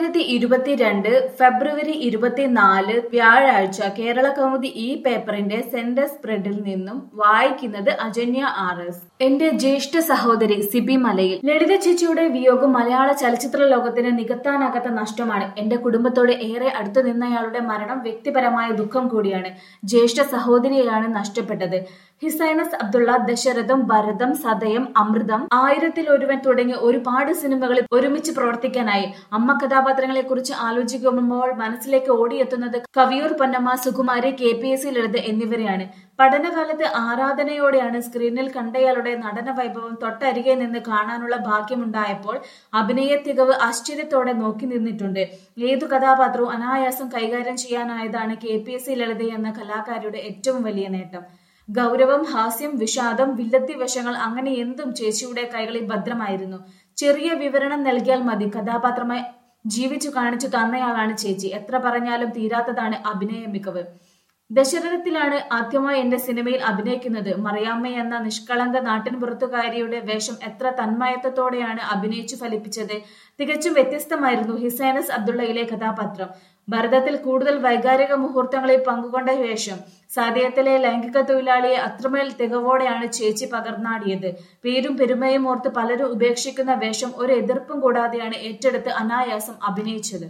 2022 ഫെബ്രുവരി 24 വ്യാഴാഴ്ച കേരളകൗമുദി ഈ പേപ്പറിന്റെ സെന്റർ സ്പ്രെഡിൽ നിന്നും വായിക്കുന്നത് അജന്യ RS. എന്റെ ജ്യേഷ്ഠ സഹോദരി സിബി മലയിൽ. ലളിത ചേച്ചിയുടെ വിയോഗം മലയാള ചലച്ചിത്ര ലോകത്തിന് നികത്താനാകാത്ത നഷ്ടമാണ്. എന്റെ കുടുംബത്തോട് ഏറെ അടുത്തു നിന്നയാളുടെ മരണം വ്യക്തിപരമായ ദുഃഖം കൂടിയാണ്. ജ്യേഷ്ഠ സഹോദരിയെയാണ് നഷ്ടപ്പെട്ടത്. ഹിസൈനസ് അബ്ദുള്ള, ദശരഥം, ഭരതം, സതയം, അമൃതം, ആയിരത്തിൽ ഒരുവൻ തുടങ്ങി ഒരുപാട് സിനിമകളിൽ ഒരുമിച്ച് പ്രവർത്തിക്കാനായി. അമ്മ കഥാപാത്രങ്ങളെ കുറിച്ച് ആലോചിക്കുമ്പോൾ മനസ്സിലേക്ക് ഓടിയെത്തുന്നത് കവിയൂർ പൊന്നമ്മ, സുകുമാരി, KPSC ലളിത എന്നിവരെയാണ്. പഠനകാലത്ത് ആരാധനയോടെയാണ് സ്ക്രീനിൽ കണ്ടയാളുടെ നടന വൈഭവം തൊട്ടരികെ നിന്ന് കാണാനുള്ള ഭാഗ്യമുണ്ടായപ്പോൾ അഭിനയ തികവ് ആശ്ചര്യത്തോടെ നോക്കി നിന്നിട്ടുണ്ട്. ഏതു കഥാപാത്രവും അനായാസം കൈകാര്യം ചെയ്യാനായതാണ് KPSC ലളിത എന്ന കലാകാരിയുടെ ഏറ്റവും വലിയ നേട്ടം. ഗൗരവം, ഹാസ്യം, വിഷാദം, വില്ലത്തി വശങ്ങൾ അങ്ങനെ എന്തും ചേച്ചിയുടെ കൈകളിൽ ഭദ്രമായിരുന്നു. ചെറിയ വിവരണം നൽകിയാൽ മതി, കഥാപാത്രമായി ജീവിച്ചു കാണിച്ചു തന്നയാളാണ് ചേച്ചി. എത്ര പറഞ്ഞാലും തീരാത്തതാണ് അഭിനയ മികവ്. ദശരഥത്തിലാണ് ആദ്യമായി എന്റെ സിനിമയിൽ അഭിനയിക്കുന്നത്. മറിയാമ്മ എന്ന നിഷ്കളങ്ക നാട്ടിൻപുറത്തുകാരിയുടെ വേഷം എത്ര തന്മയത്വത്തോടെയാണ് അഭിനയിച്ചു ഫലിപ്പിച്ചത്. തികച്ചും വ്യത്യസ്തമായിരുന്നു ഹിസൈനസ് അബ്ദുള്ളയിലെ കഥാപാത്രം. ഭരതത്തിൽ കൂടുതൽ വൈകാരിക മുഹൂർത്തങ്ങളിൽ പങ്കുകൊണ്ട വേഷം. സതയത്തിലെ ലൈംഗിക തൊഴിലാളിയെ അത്രമേൽ തികവോടെയാണ് ചേച്ചി പകർന്നാടിയത്. പേരും പെരുമയും ഓർത്ത് പലരും ഉപേക്ഷിക്കുന്ന വേഷം ഒരു എതിർപ്പും കൂടാതെയാണ് ഏറ്റെടുത്ത് അനായാസം അഭിനയിച്ചത്.